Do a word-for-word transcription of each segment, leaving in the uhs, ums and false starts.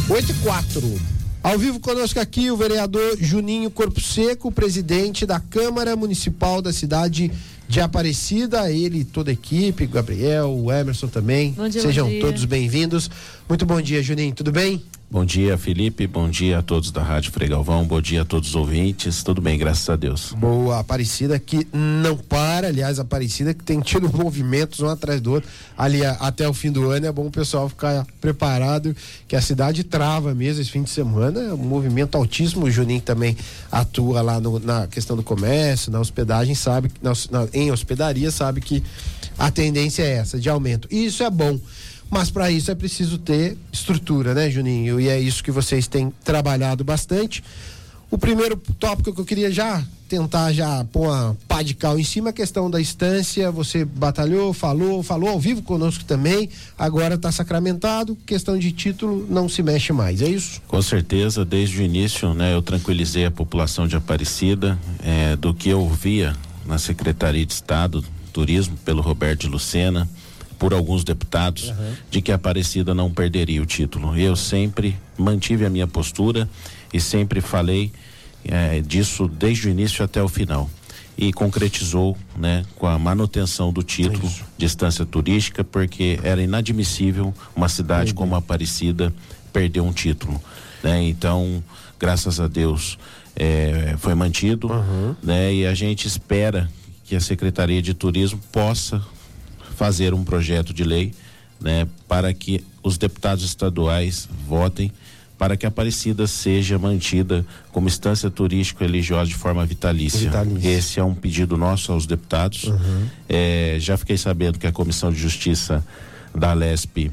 oito e quatro. Ao vivo conosco aqui o vereador Juninho Corpo Seco, presidente da Câmara Municipal da cidade de Aparecida, ele e toda a equipe, Gabriel, o Emerson também. Bom dia, Sejam bom dia. todos bem-vindos. Muito bom dia, Juninho, tudo bem? Bom dia, Felipe, bom dia a todos da Rádio Frei Galvão, bom dia a todos os ouvintes, tudo bem, graças a Deus. Boa, Aparecida que não para, aliás, Aparecida que tem tido movimentos um atrás do outro, ali a, até o fim do ano. É bom o pessoal ficar preparado, que a cidade trava mesmo esse fim de semana, é um movimento altíssimo. O Juninho também atua lá no, na questão do comércio, na hospedagem, sabe, na, na, em hospedaria, sabe que a tendência é essa, de aumento, e isso é bom. Mas para isso é preciso ter estrutura, né, Juninho? E é isso que vocês têm trabalhado bastante. O primeiro tópico que eu queria já tentar já pôr uma pá de cal em cima, a questão da instância. Você batalhou, falou, falou ao vivo conosco também, agora está sacramentado, questão de título não se mexe mais, é isso? Com certeza, desde o início, né, eu tranquilizei a população de Aparecida, é, do que eu ouvia na Secretaria de Estado do Turismo, pelo Roberto de Lucena, por alguns deputados, uhum. de que a Aparecida não perderia o título. Eu sempre mantive a minha postura e sempre falei é, disso desde o início até o final. E concretizou, né, com a manutenção do título Isso. de instância turística, porque era inadmissível uma cidade Entendi. como a Aparecida perder um título, né? Então, graças a Deus, é, foi mantido, uhum. né? E a gente espera que a Secretaria de Turismo possa fazer um projeto de lei, né, para que os deputados estaduais votem para que a Aparecida seja mantida como instância turística religiosa de forma vitalícia. vitalícia. Esse é um pedido nosso aos deputados. Uhum. É, já fiquei sabendo que a Comissão de Justiça da Alesp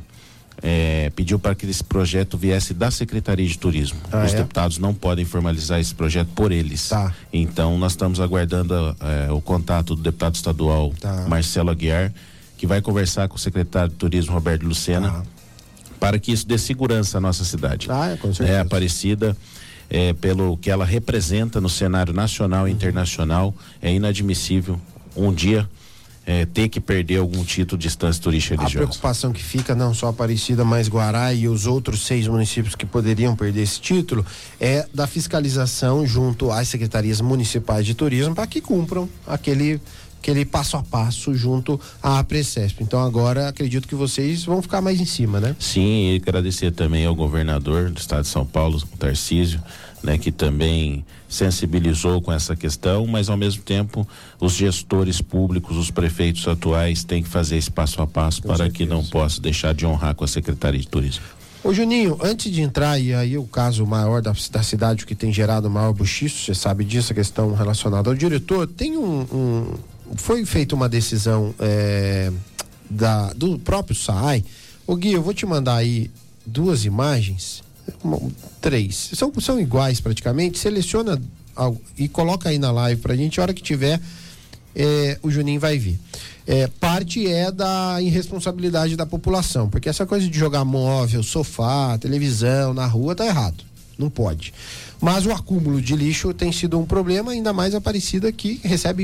é, pediu para que esse projeto viesse da Secretaria de Turismo. Ah, Os é? deputados não podem formalizar esse projeto por eles. Tá. Então nós estamos aguardando é, o contato do deputado estadual tá. Marcelo Aguiar, que vai conversar com o secretário de Turismo, Roberto Lucena, ah. para que isso dê segurança à nossa cidade. Ah, é, com certeza. É, Aparecida, é, pelo que ela representa no cenário nacional e uhum. internacional, é inadmissível um dia é, ter que perder algum título de instância turística religiosa. A preocupação que fica, não só Aparecida, mas Guará e os outros seis municípios que poderiam perder esse título, é da fiscalização junto às secretarias municipais de turismo para que cumpram aquele aquele passo a passo junto à APRECESP. Então agora acredito que vocês vão ficar mais em cima, né? Sim, e agradecer também ao governador do estado de São Paulo, Tarcísio, né, que também sensibilizou com essa questão, mas ao mesmo tempo os gestores públicos, os prefeitos atuais têm que fazer esse passo a passo com para certeza. Que não possa deixar de honrar com a Secretaria de Turismo. Ô Juninho, antes de entrar, e aí o caso maior da, da cidade, o que tem gerado o maior buchiço, você sabe disso, a questão relacionada ao diretor, tem um, um foi feita uma decisão é, da, do próprio S A I. Ô Gui, eu vou te mandar aí duas imagens, uma, três, são, são iguais praticamente, seleciona algo, e coloca aí na live pra gente, a hora que tiver é, o Juninho vai ver. É, parte é da irresponsabilidade da população, porque essa coisa de jogar móvel, sofá, televisão na rua tá errado, não pode. Mas o acúmulo de lixo tem sido um problema, ainda mais Aparecida, que recebe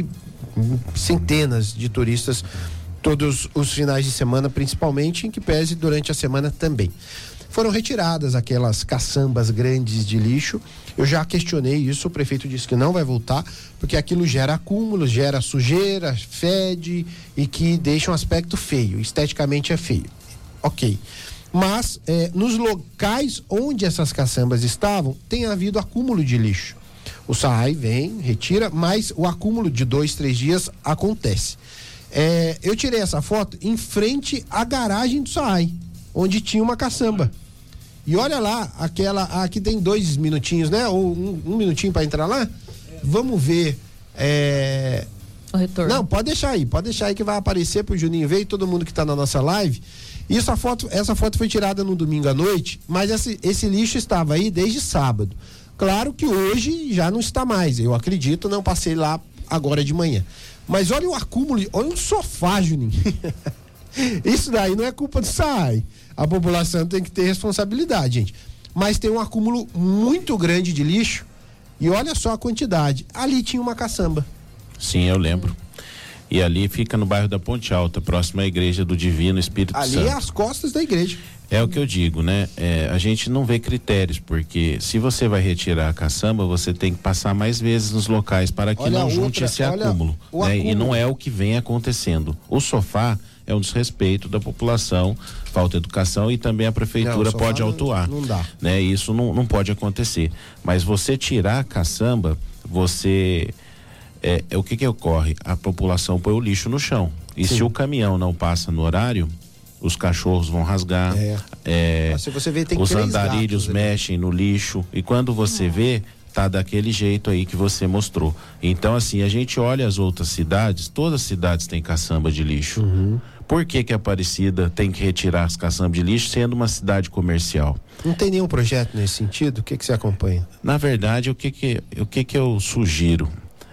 centenas de turistas todos os finais de semana, principalmente, em que pese durante a semana também. Foram retiradas aquelas caçambas grandes de lixo. Eu já questionei isso, o prefeito disse que não vai voltar, porque aquilo gera acúmulos, gera sujeira, fede e que deixa um aspecto feio, esteticamente é feio. Ok. Mas eh, nos locais onde essas caçambas estavam, tem havido acúmulo de lixo. O S A I vem, retira, mas o acúmulo de dois, três dias acontece. Eh, eu tirei essa foto em frente à garagem do S A I, onde tinha uma caçamba. E olha lá, aquela, aqui tem dois minutinhos, né? Ou um, um minutinho para entrar lá. Vamos ver. É... O retorno. Não, pode deixar aí, pode deixar aí que vai aparecer pro Juninho ver e todo mundo que tá na nossa live. Isso, a foto, essa foto foi tirada no domingo à noite, mas esse, esse lixo estava aí desde sábado. Claro que hoje já não está mais, eu acredito, não passei lá agora de manhã. Mas olha o acúmulo, olha um sofá, Juninho. Isso daí não é culpa do S A I. A população tem que ter responsabilidade, gente. Mas tem um acúmulo muito grande de lixo e olha só a quantidade. Ali tinha uma caçamba. Sim, eu lembro. E ali fica no bairro da Ponte Alta, próximo à igreja do Divino Espírito ali Santo. Ali é as costas da igreja. É o que eu digo, né? É, a gente não vê critérios, porque se você vai retirar a caçamba, você tem que passar mais vezes nos locais para que olha não junte outra, esse acúmulo, né? acúmulo. E não é o que vem acontecendo. O sofá é um desrespeito da população, falta de educação, e também a prefeitura não, pode autuar. Não, não dá. Né? Isso não, não pode acontecer. Mas você tirar a caçamba, você... É, é o que que ocorre? A população põe o lixo no chão. E Sim. se o caminhão não passa no horário, os cachorros vão rasgar, é. É, Mas se você vê, tem os três andarilhos gatos, mexem no lixo, e quando você vê, tá daquele jeito aí que você mostrou. Então, assim, a gente olha as outras cidades, todas as cidades têm caçamba de lixo. Uhum. Por que que a Aparecida tem que retirar as caçambas de lixo sendo uma cidade comercial? Não tem nenhum projeto nesse sentido? O que que você acompanha? Na verdade, o que que, o que que eu sugiro?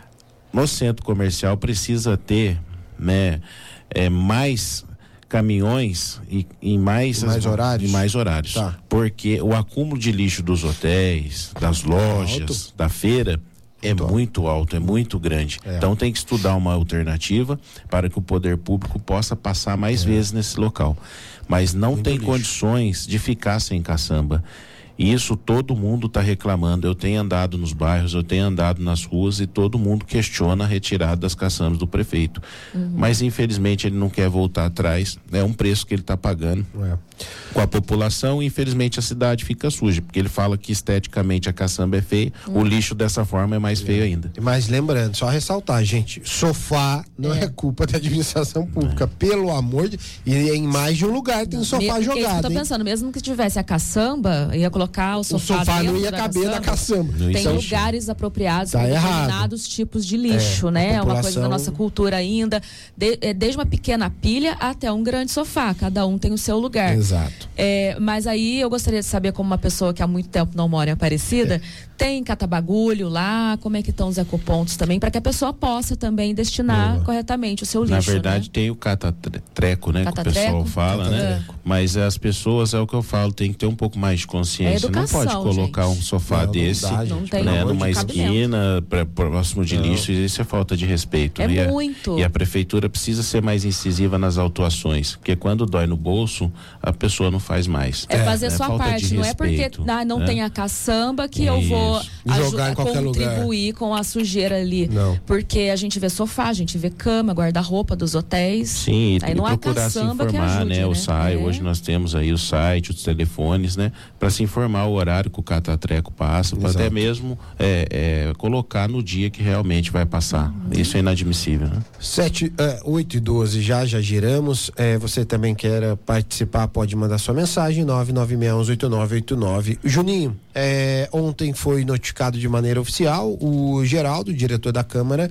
No centro comercial precisa ter, né, é, mais caminhões e, e mais, e mais as, horários, e mais horários. Tá. Porque o acúmulo de lixo dos hotéis, das lojas, alto. da feira é muito, muito alto, é muito grande. É. Então tem que estudar uma alternativa para que o poder público possa passar mais é. vezes nesse local. Mas não muito tem lixo. Condições de ficar sem caçamba. E isso todo mundo está reclamando. Eu tenho andado nos bairros, eu tenho andado nas ruas e todo mundo questiona a retirada das caçambas do prefeito. Uhum. Mas infelizmente ele não quer voltar atrás. É um preço que ele está pagando é. com a população, e infelizmente a cidade fica suja, porque ele fala que esteticamente a caçamba é feia, uhum. o lixo dessa forma é mais é. feio ainda. Mas lembrando, só ressaltar, gente, sofá não é, é culpa da administração pública, é. pelo amor de... E em mais de um lugar tem um sofá Me, jogado. Eu tô pensando, mesmo que tivesse a caçamba, ia colocar o sofá, o sofá não ia caber na caçamba. Tem então, lugares apropriados tá para errado. determinados tipos de lixo, é, né? É população... uma coisa da nossa cultura ainda, de, é, desde uma pequena pilha até um grande sofá, cada um tem o seu lugar. Exato. É, mas aí eu gostaria de saber, como uma pessoa que há muito tempo não mora em Aparecida, é. tem catabagulho lá, como é que estão os ecopontos também, para que a pessoa possa também destinar Boa. corretamente o seu lixo. Na verdade, né? tem o catatreco, né? Catatreco, que o pessoal fala, catatreco. né? Mas as pessoas, é o que eu falo, tem que ter um pouco mais de consciência. É educação, não pode colocar gente. um sofá não, desse não dá, não tem né, onde numa esquina, pra, próximo de não. lixo, isso é falta de respeito. É né? muito. E a, e a prefeitura precisa ser mais incisiva nas autuações, porque quando dói no bolso, a pessoa não faz mais. É fazer é, sua falta parte, não respeito, é porque ah, não né? tem a caçamba que isso. eu vou jogar em qualquer contribuir lugar. com a sujeira ali. Não. Porque a gente vê sofá, a gente vê cama, guarda-roupa dos hotéis. Sim, aí não há procurar se informar, que ajude, né? né? O site, é. hoje nós temos aí o site, os telefones, né? Para se informar o horário que o catatreco passa, para até mesmo é, é, colocar no dia que realmente vai passar. Uhum. Isso é inadmissível, né? Sete, uh, oito e doze, já, já giramos. É, você também quer participar, pode mandar sua mensagem, nove nove seis um oito nove oito nove. Juninho, é, ontem foi notificado de maneira oficial o Geraldo, o diretor da Câmara,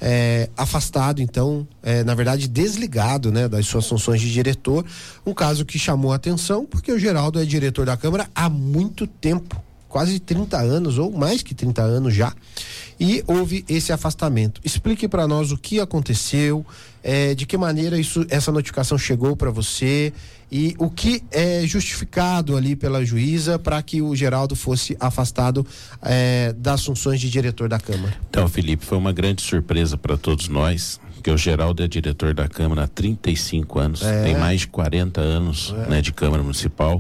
é, afastado, então, é, na verdade desligado, né, das suas funções de diretor, um caso que chamou a atenção, porque o Geraldo é diretor da Câmara há muito tempo, quase trinta anos, ou mais que trinta anos já, e houve esse afastamento. Explique para nós o que aconteceu, é, de que maneira isso, essa notificação chegou para você e o que é justificado ali pela juíza para que o Geraldo fosse afastado é, das funções de diretor da Câmara. Então, Felipe, foi uma grande surpresa para todos nós, porque o Geraldo é diretor da Câmara há trinta e cinco anos, é. tem mais de quarenta anos é. né, de Câmara Municipal.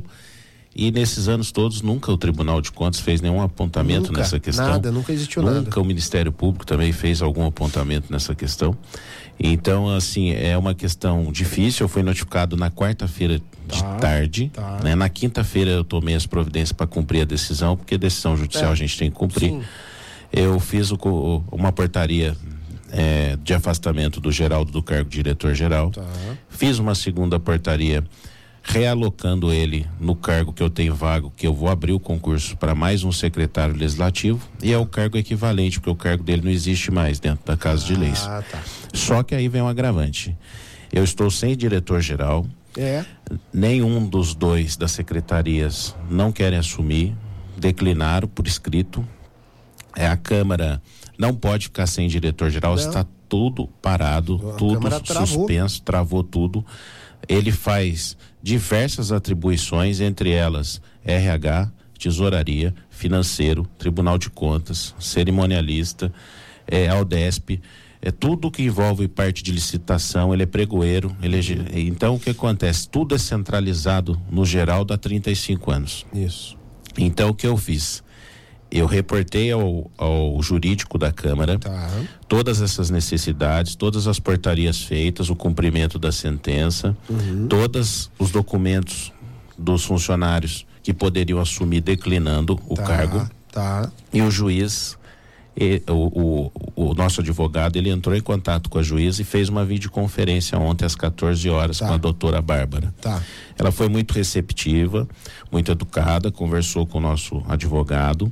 E nesses anos todos, nunca o Tribunal de Contas fez nenhum apontamento nunca, nessa questão. Nada, nunca existiu nunca nada. Nunca o Ministério Público também fez algum apontamento nessa questão. Então, assim, é uma questão difícil. Eu fui notificado na quarta-feira de tá, tarde. Tá. Né? Na quinta-feira eu tomei as providências para cumprir a decisão, porque a decisão judicial é. a gente tem que cumprir. Sim. Eu fiz o, uma portaria é, de afastamento do Geraldo do cargo de diretor-geral. Tá. Fiz uma segunda portaria realocando ele no cargo que eu tenho vago, que eu vou abrir o concurso para mais um secretário legislativo, e é o cargo equivalente, porque o cargo dele não existe mais dentro da Casa ah, de Leis. Tá. Só que aí vem um agravante. Eu estou sem diretor-geral, é. nenhum dos dois das secretarias não querem assumir, declinaram por escrito. É, a Câmara não pode ficar sem diretor-geral, está tudo parado, a tudo suspenso, travou tudo. Ele faz diversas atribuições, entre elas R H, tesouraria, financeiro, Tribunal de Contas, cerimonialista, é, Aldesp, é tudo que envolve parte de licitação, ele é pregoeiro, ele é, então o que acontece? Tudo é centralizado no Geraldo há trinta e cinco anos. Isso. Então o que eu fiz? Eu reportei ao, ao jurídico da Câmara tá. todas essas necessidades, todas as portarias feitas, o cumprimento da sentença, uhum. todos os documentos dos funcionários que poderiam assumir declinando o tá, cargo. Tá. E o juiz, e, o, o, o nosso advogado, ele entrou em contato com a juíza e fez uma videoconferência ontem às quatorze horas tá. com a doutora Bárbara. Tá. Ela foi muito receptiva, muito educada, conversou com o nosso advogado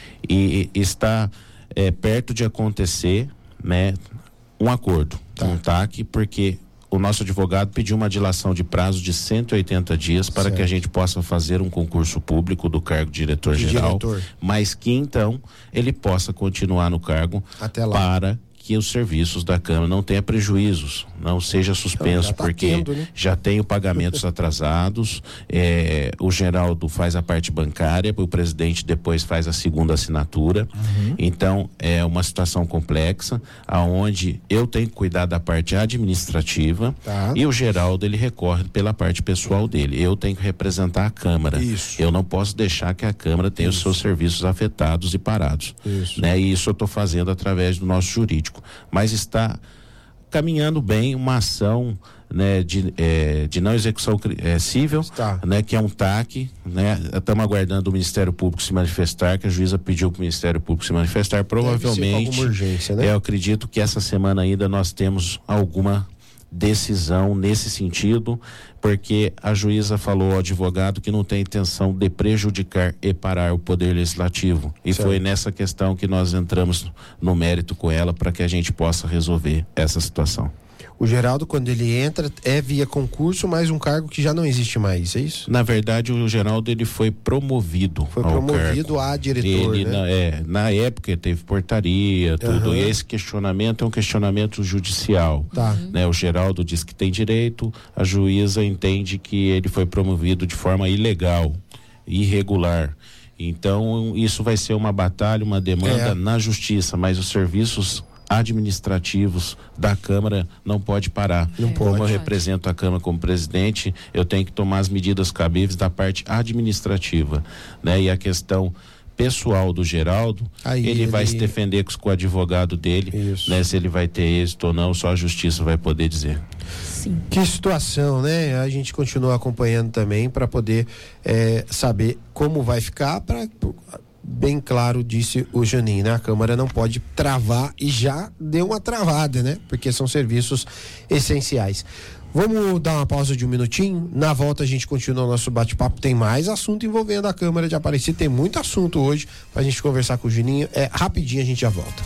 e, e está é, perto de acontecer, né, um acordo, tá. um T A C, porque o nosso advogado pediu uma dilação de prazo de cento e oitenta dias para certo. que a gente possa fazer um concurso público do cargo de diretor-geral, mas que então ele possa continuar no cargo até lá, para que os serviços da Câmara não tenham prejuízos, não seja suspenso, tá porque tendo, né? já tem pagamentos atrasados, é, o Geraldo faz a parte bancária, o presidente depois faz a segunda assinatura, uhum. então é uma situação complexa, aonde eu tenho que cuidar da parte administrativa tá. e o Geraldo ele recorre pela parte pessoal dele, eu tenho que representar a Câmara, isso. eu não posso deixar que a Câmara tenha isso. os seus serviços afetados e parados, isso. né? E isso eu estou fazendo através do nosso jurídico, mas está caminhando bem uma ação, né, de, é, de não execução é, cível, tá. né, que é um T A C, né? Estamos aguardando o Ministério Público se manifestar, que a juíza pediu para o Ministério Público se manifestar, provavelmente, urgência, né? eu acredito que essa semana ainda nós temos alguma decisão nesse sentido, porque a juíza falou ao advogado que não tem intenção de prejudicar e parar o Poder Legislativo, e certo. Foi nessa questão que nós entramos no mérito com ela para que a gente possa resolver essa situação. O Geraldo, quando ele entra, é via concurso, mas um cargo que já não existe mais, é isso? Na verdade, o Geraldo ele foi promovido Foi ao promovido cargo. a diretor, ele, né? na, é, na época teve portaria, tudo. Uhum. E esse questionamento é um questionamento judicial. Tá. Né? O Geraldo diz que tem direito, a juíza entende que ele foi promovido de forma ilegal, irregular. Então, isso vai ser uma batalha, uma demanda é. na justiça, mas os serviços administrativos da Câmara não pode parar. Não Como pode. eu represento a Câmara como presidente, eu tenho que tomar as medidas cabíveis da parte administrativa, né? E a questão pessoal do Geraldo, Aí ele, ele vai se defender com, com o advogado dele, Isso. né? Se ele vai ter êxito ou não, só a justiça vai poder dizer. Sim. Que situação, né? A gente continua acompanhando também para poder é, saber como vai ficar, para bem claro disse o Janinho, né? A Câmara não pode travar e já deu uma travada, né? Porque são serviços essenciais. Vamos dar uma pausa de um minutinho, na volta a gente continua o nosso bate-papo, tem mais assunto envolvendo a Câmara de Aparecida, tem muito assunto hoje pra gente conversar com o Juninho, é rapidinho a gente já volta.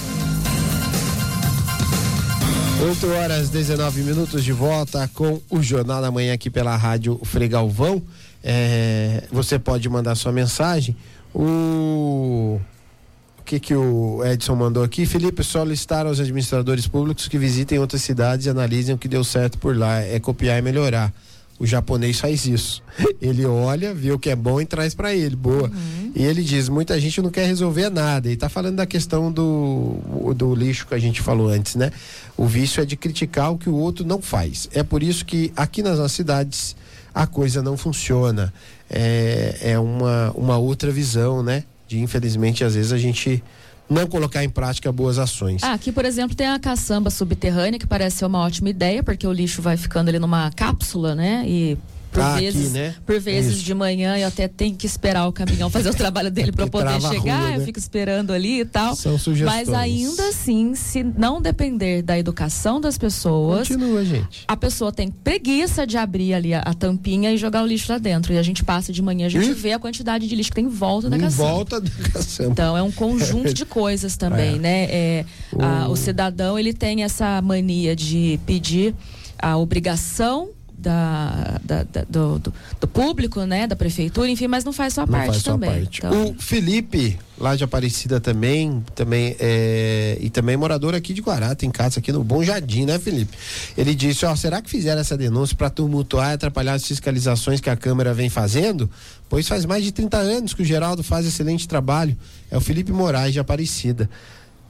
oito horas, dezenove minutos de volta com o Jornal da Manhã aqui pela Rádio Frei Galvão. É, você pode mandar sua mensagem. O... o que que o Edson mandou aqui? Felipe, solicitar aos administradores públicos que visitem outras cidades e analisem o que deu certo por lá. É copiar e melhorar. O japonês faz isso. Ele olha, vê o que é bom e traz para ele. Boa. Uhum. E ele diz, muita gente não quer resolver nada. E tá falando da questão do, do lixo que a gente falou antes, né? O vício é de criticar o que o outro não faz. É por isso que aqui nas nossas cidades a coisa não funciona. É, é uma, uma outra visão, né? De, infelizmente, às vezes a gente não colocar em prática boas ações. Ah, aqui, por exemplo, tem a caçamba subterrânea, que parece ser uma ótima ideia, porque o lixo vai ficando ali numa cápsula, né? E por ah, vezes, aqui, né? por vezes Isso. de manhã eu até tenho que esperar o caminhão fazer o trabalho dele para poder chegar, rua, né? Eu fico esperando ali e tal. São sugestões. Mas ainda assim, se não depender da educação das pessoas, continua, gente. A pessoa tem preguiça de abrir ali a, a tampinha e jogar o lixo lá dentro. E a gente passa de manhã, a gente e? vê a quantidade de lixo que tem em volta da em caçamba. Em volta da caçamba. Então é um conjunto de coisas também, é. né? É, o... A, o cidadão, ele tem essa mania de pedir a obrigação Da, da, da, do, do, do público, né? Da prefeitura, enfim, mas não faz sua não parte faz também. Sua parte. Então... O Felipe, lá de Aparecida também, também é, e também morador aqui de Guará, tem casa aqui no Bom Jardim, né, Felipe? Ele disse, ó, será que fizeram essa denúncia para tumultuar e atrapalhar as fiscalizações que a Câmara vem fazendo? Pois faz mais de trinta anos que o Geraldo faz excelente trabalho. É o Felipe Moraes de Aparecida.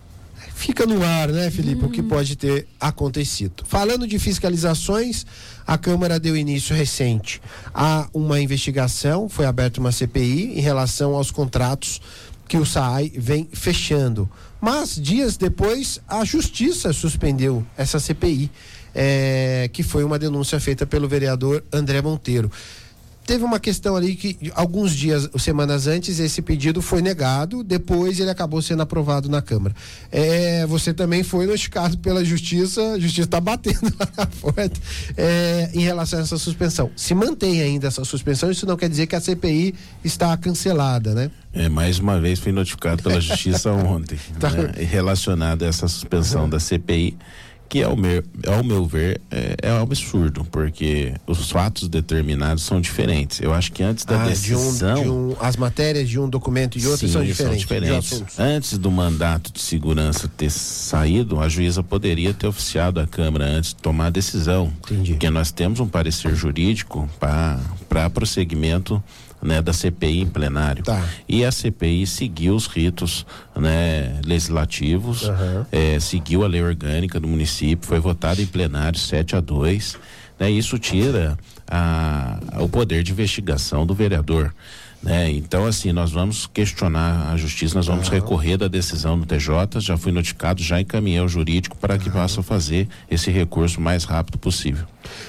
fica no ar, né, Felipe, uhum. o que pode ter acontecido. Falando de fiscalizações, a Câmara deu início recente a uma investigação, foi aberta uma C P I em relação aos contratos que o S A I vem fechando. Mas, dias depois, a Justiça suspendeu essa C P I, é, que foi uma denúncia feita pelo vereador André Monteiro. Teve uma questão ali que alguns dias, semanas antes, esse pedido foi negado, depois ele acabou sendo aprovado na Câmara. É, você também foi notificado pela Justiça, a Justiça está batendo lá na porta, é, em relação a essa suspensão. Se mantém ainda essa suspensão, isso não quer dizer que a C P I está cancelada, né? É, mais uma vez fui notificado pela Justiça ontem, tá. né, relacionado a essa suspensão uhum. da C P I, que ao meu, ao meu ver é, é um absurdo, porque os fatos determinados são diferentes. Eu acho que antes da ah, decisão... De um, de um, as matérias de um documento e de outro sim, são diferentes. São diferentes. Antes do mandato de segurança ter saído, a juíza poderia ter oficiado a Câmara antes de tomar a decisão. Entendi. Porque nós temos um parecer jurídico para prosseguimento, né, da C P I em plenário. Tá. E a C P I seguiu os ritos, né, legislativos, uhum. é, seguiu a lei orgânica do município, foi votada em plenário sete a dois, né, isso tira a, o poder de investigação do vereador. Né? Então, assim, nós vamos questionar a justiça, nós vamos uhum. recorrer da decisão do T J, já fui notificado, já encaminhei ao jurídico para que uhum. possa fazer esse recurso o mais rápido possível.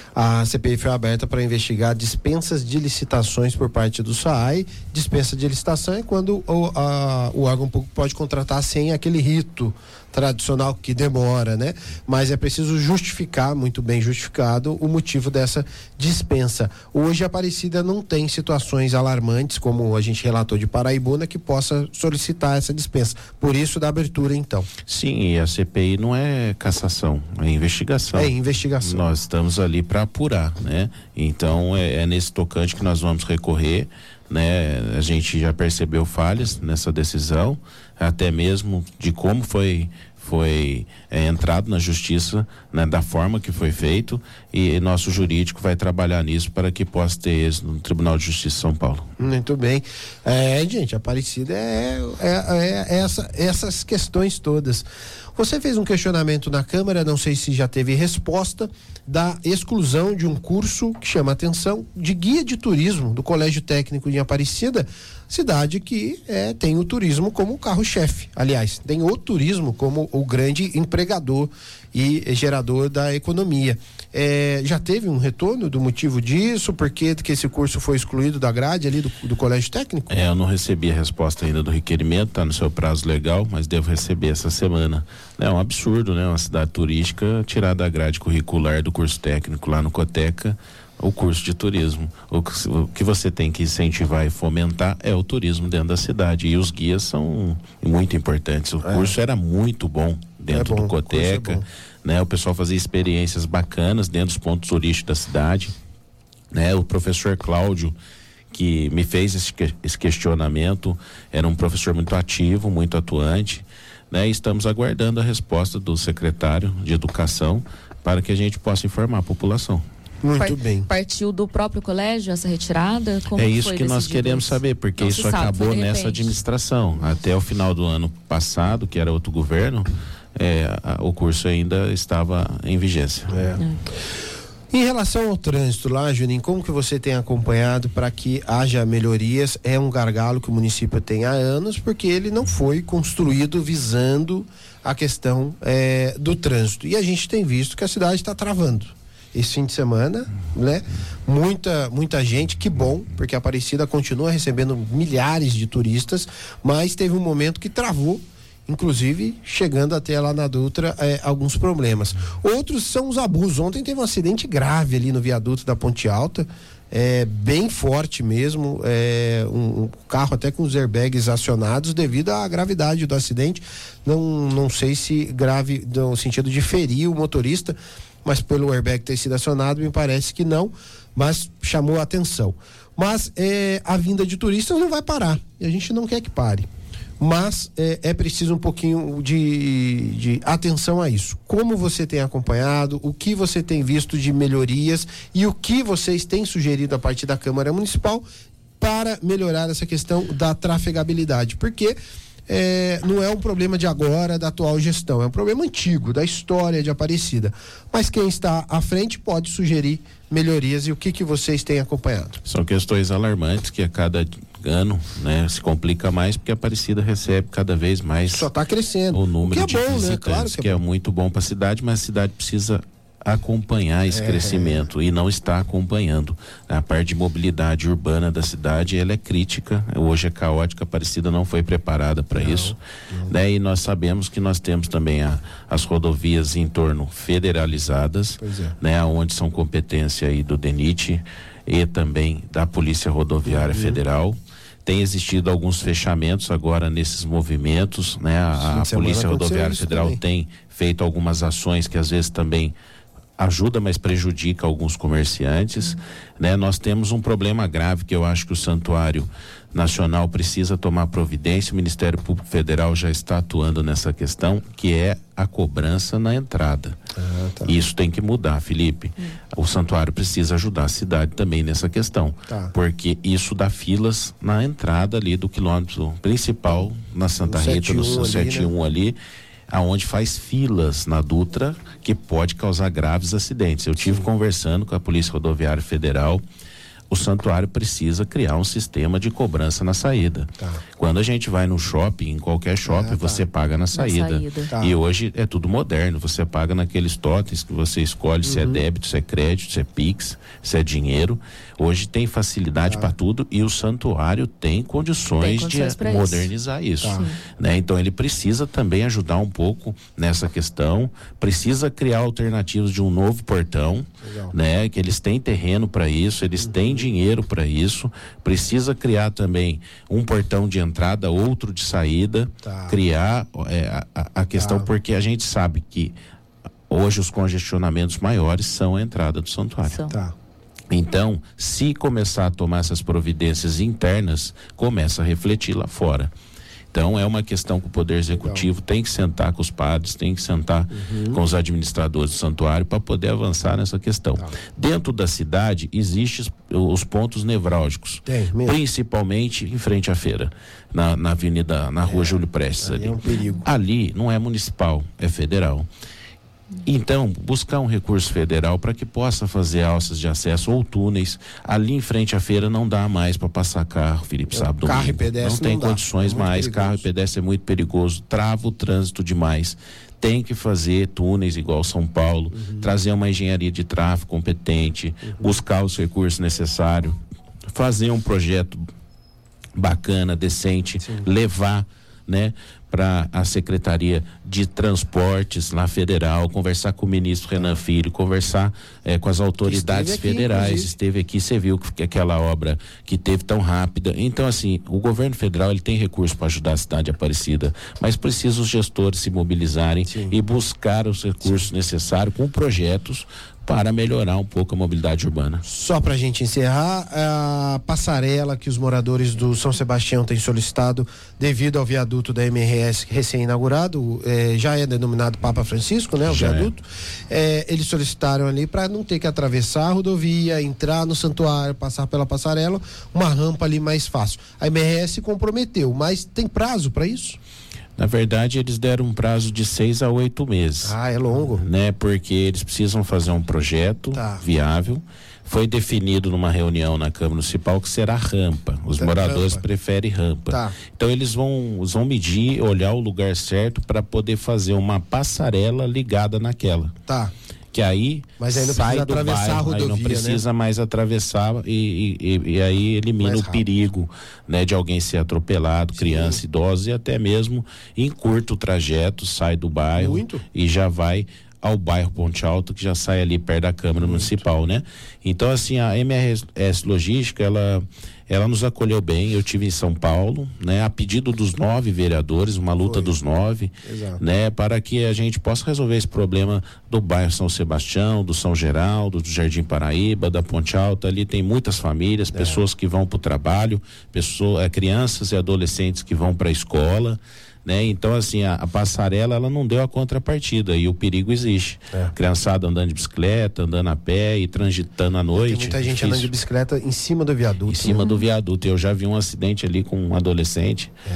A C P I foi aberta para investigar dispensas de licitações por parte do S A I. Dispensa de licitação é quando o, a, o órgão público pode contratar sem aquele rito tradicional que demora, né? Mas é preciso justificar, muito bem justificado, o motivo dessa dispensa. Hoje a Aparecida não tem situações alarmantes, como a gente relatou de Paraibuna, que possa solicitar essa dispensa. Por isso da abertura, então. Sim, e a C P I não é cassação, é investigação. É investigação. Nós estamos ali para apurar, né? Então é, é nesse tocante que nós vamos recorrer, né? A gente já percebeu falhas nessa decisão, até mesmo de como foi foi é, entrado na justiça, né, da forma que foi feito, e, e nosso jurídico vai trabalhar nisso para que possa ter êxito no Tribunal de Justiça de São Paulo. Muito bem. É, gente, Aparecida é, é, é essa, essas questões todas. Você fez um questionamento na Câmara, não sei se já teve resposta, da exclusão de um curso que chama atenção de guia de turismo do Colégio Técnico de Aparecida, cidade que é, tem o turismo como carro-chefe. Aliás, tem o turismo como o grande empregador e gerador da economia. É, já teve um retorno do motivo disso? Por que que esse curso foi excluído da grade ali do, do Colégio Técnico? É, eu não recebi a resposta ainda do requerimento, está no seu prazo legal, mas devo receber essa semana. É um absurdo, né? Uma cidade turística tirar da grade curricular do curso técnico lá no Coteca o curso de turismo. O que, o que você tem que incentivar e fomentar é o turismo dentro da cidade, e os guias são muito importantes. O é. curso era muito bom dentro é bom, do Coteca, é né? O pessoal fazia experiências bacanas dentro dos pontos turísticos da cidade, né? O professor Cláudio, que me fez esse, esse questionamento, era um professor muito ativo, muito atuante, né? E estamos aguardando a resposta do secretário de Educação para que a gente possa informar a população. Muito Par- bem. Partiu do próprio colégio essa retirada? Como é isso foi que nós queremos isso? saber, porque Não isso sabe, acabou nessa administração. Até o final do ano passado, que era outro governo, é, a, o curso ainda estava em vigência. É. É. Em relação ao trânsito lá, Juninho, como que você tem acompanhado para que haja melhorias? É um gargalo que o município tem há anos, porque ele não foi construído visando a questão é, do trânsito. E a gente tem visto que a cidade está travando. Esse fim de semana, né? Muita, muita gente, que bom, porque a Aparecida continua recebendo milhares de turistas, mas teve um momento que travou, inclusive chegando até lá na Dutra eh, alguns problemas. Outros são os abusos. Ontem teve um acidente grave ali no viaduto da Ponte Alta, é, bem forte mesmo, é, um, um carro até com os airbags acionados devido à gravidade do acidente. Não, não sei se grave no sentido de ferir o motorista, mas pelo airbag ter sido acionado, me parece que não, mas chamou a atenção. Mas é, a vinda de turistas não vai parar, e a gente não quer que pare. Mas é, é preciso um pouquinho de, de atenção a isso. Como você tem acompanhado, o que você tem visto de melhorias e o que vocês têm sugerido a partir da Câmara Municipal para melhorar essa questão da trafegabilidade? Porque é, não é um problema de agora, da atual gestão, é um problema antigo, da história de Aparecida. Mas quem está à frente pode sugerir melhorias. E o que que vocês têm acompanhado? São questões alarmantes que a cada ano, né, se complica mais, porque a Aparecida recebe cada vez mais. Só está crescendo. O número o de que é bom, visitantes, né? Claro que, que é, é muito bom para a cidade, mas a cidade precisa acompanhar esse é, crescimento é. e não está acompanhando. A parte de mobilidade urbana da cidade, ela é crítica, hoje é caótica, a Aparecida não foi preparada para isso, não. Né? E nós sabemos que nós temos também a, as rodovias em torno federalizadas, pois é. Né? Onde são competência aí do DENIT e também da Polícia Rodoviária uhum. Federal. Tem existido alguns fechamentos agora nesses movimentos, né? A, a Polícia Rodoviária Federal também tem feito algumas ações que às vezes também ajuda, mas prejudica alguns comerciantes, uhum. né? Nós temos um problema grave que eu acho que o Santuário Nacional precisa tomar providência, o Ministério Público Federal já está atuando nessa questão, que é a cobrança na entrada. Ah, tá. Isso tem que mudar, Felipe. Hum. O Santuário precisa ajudar a cidade também nessa questão, tá. Porque isso dá filas na entrada ali do quilômetro principal, na Santa Rita, no setenta e um ali, aonde faz filas na Dutra, que pode causar graves acidentes. Eu tive Sim. conversando com a Polícia Rodoviária Federal. O Santuário precisa criar um sistema de cobrança na saída. Tá. Quando a gente vai no shopping, em qualquer shopping, é, tá. você paga na saída. Na saída. Tá. E hoje é tudo moderno, você paga naqueles totens que você escolhe uhum. se é débito, se é crédito, se é Pix, se é dinheiro. Hoje tem facilidade tá. para tudo e o Santuário tem condições, tem condições de modernizar isso. isso tá. né? Então ele precisa também ajudar um pouco nessa questão, precisa criar alternativas de um novo portão, né? Que eles têm terreno para isso, eles uhum. têm dinheiro para isso, precisa criar também um portão de entrada, outro de saída, tá. criar é, a, a questão, tá. porque a gente sabe que hoje os congestionamentos maiores são a entrada do Santuário. São. Tá. Então, se começar a tomar essas providências internas, começa a refletir lá fora. Então é uma questão que o Poder Executivo Legal. tem que sentar com os padres, tem que sentar uhum. com os administradores do santuário para poder avançar nessa questão. Tá. Dentro da cidade existem os pontos nevrálgicos, tem, principalmente em frente à feira, na, na avenida, na rua é, Júlio Prestes ali. É um perigo. Ali não é municipal, é federal. Então, buscar um recurso federal para que possa fazer alças de acesso ou túneis. Ali em frente à feira não dá mais para passar carro, Felipe, sábado, domingo. Carro e pedestre não tem não condições é mais, perigoso. Carro e pedestre é muito perigoso, trava o trânsito demais. Tem que fazer túneis igual São Paulo, uhum. trazer uma engenharia de tráfego competente, uhum. buscar os recursos necessários, fazer um projeto bacana, decente, Sim. levar, né, para a Secretaria de Transportes lá federal, conversar com o ministro Renan Filho, conversar eh, com as autoridades esteve aqui, federais, inclusive. esteve aqui, você viu que, que aquela obra que teve tão rápida. Então, assim, o governo federal ele tem recursos para ajudar a cidade de Aparecida, mas precisa os gestores se mobilizarem Sim. e buscar os recursos Sim. necessários com projetos para melhorar um pouco a mobilidade urbana. Só para a gente encerrar, a passarela que os moradores do São Sebastião têm solicitado devido ao viaduto da M R S recém-inaugurado, eh, já é denominado Papa Francisco, né? O já viaduto. É. Eh, eles solicitaram ali para não ter que atravessar a rodovia, entrar no santuário, passar pela passarela, uma rampa ali mais fácil. A M R S comprometeu, mas tem prazo para isso? Na verdade, eles deram um prazo de seis a oito meses. Ah, é longo. Né? Porque eles precisam fazer um projeto tá. viável. Foi definido numa reunião na Câmara Municipal que será rampa. Os tá moradores rampa. preferem rampa. Tá. Então eles vão, eles vão medir, olhar o lugar certo para poder fazer uma passarela ligada naquela. Tá. Que aí, Mas aí não sai precisa do atravessar bairro, a rodovia, aí não precisa, né, mais atravessar e, e, e aí elimina o perigo, né, de alguém ser atropelado, Sim. criança, idosa, e até mesmo encurta o trajeto, sai do bairro Muito. e já vai ao bairro Ponte Alto, que já sai ali perto da Câmara Muito. Municipal, né? Então, assim, a M R S Logística, ela ela nos acolheu bem. Eu tive em São Paulo, né, a pedido dos nove vereadores, uma luta Foi. dos nove, Exato. né, para que a gente possa resolver esse problema do bairro São Sebastião, do São Geraldo, do Jardim Paraíba, da Ponte Alta. Ali tem muitas famílias, é. pessoas que vão para o trabalho, pessoas, é, crianças e adolescentes que vão para a escola. Né? Então, assim, a, a passarela, ela não deu a contrapartida e o perigo existe. É. Criançada andando de bicicleta, andando a pé e transitando à noite. Tem muita gente difícil. andando de bicicleta em cima do viaduto. Em cima né? do viaduto. Eu já vi um acidente ali com um adolescente. É.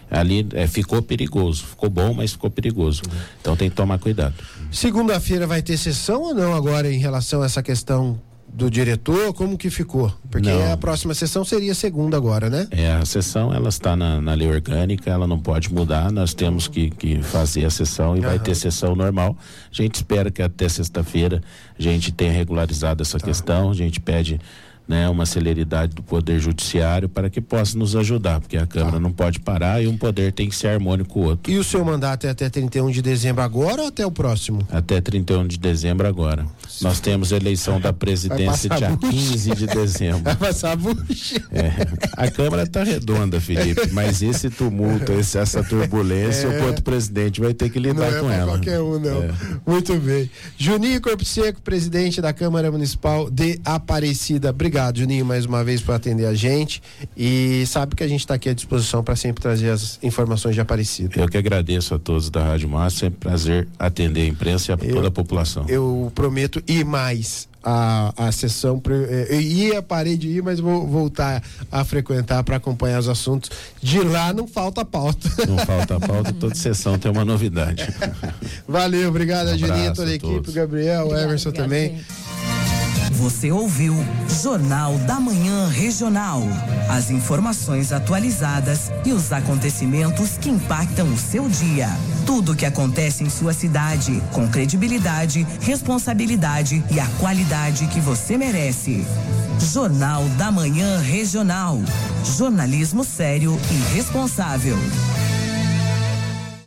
ali é, ficou perigoso, ficou bom, mas ficou perigoso. Uhum. Então tem que tomar cuidado. Segunda-feira vai ter sessão ou não agora em relação a essa questão do diretor? Como que ficou? Porque não. A próxima sessão seria segunda agora, né? É, a sessão ela está na, na lei orgânica, ela não pode mudar, nós temos que, que fazer a sessão e uhum. vai ter sessão normal. A gente espera que até sexta-feira a gente tenha regularizado essa tá. questão, a gente pede, né, uma celeridade do Poder Judiciário para que possa nos ajudar, porque a Câmara ah. não pode parar e um poder tem que ser harmônico com o outro. E o seu mandato é até trinta e um de dezembro agora ou até o próximo? Até trinta e um de dezembro agora. Sim. Nós temos a eleição da presidência dia quinze de dezembro. Vai passar a bucha. É, a Câmara está redonda, Felipe, mas esse tumulto, esse, essa turbulência, é. o outro presidente vai ter que lidar não com é ela. Qualquer um, não. É. Muito bem. Juninho Corpo Seco, presidente da Câmara Municipal de Aparecida. Obrigado. Obrigado, Juninho, mais uma vez por atender a gente, e sabe que a gente está aqui à disposição para sempre trazer as informações de Aparecida. Eu que agradeço a todos da Rádio Massa, é um prazer atender a imprensa e a eu, toda a população. Eu prometo ir mais a, a sessão, eu ia, parei de ir, mas vou voltar a frequentar para acompanhar os assuntos. De lá não falta pauta. Não falta pauta, toda sessão tem uma novidade. Valeu, obrigado, um a Juninho, toda a equipe, o Gabriel, o Everson também. Você ouviu Jornal da Manhã Regional. As informações atualizadas e os acontecimentos que impactam o seu dia. Tudo o que acontece em sua cidade, com credibilidade, responsabilidade e a qualidade que você merece. Jornal da Manhã Regional. Jornalismo sério e responsável.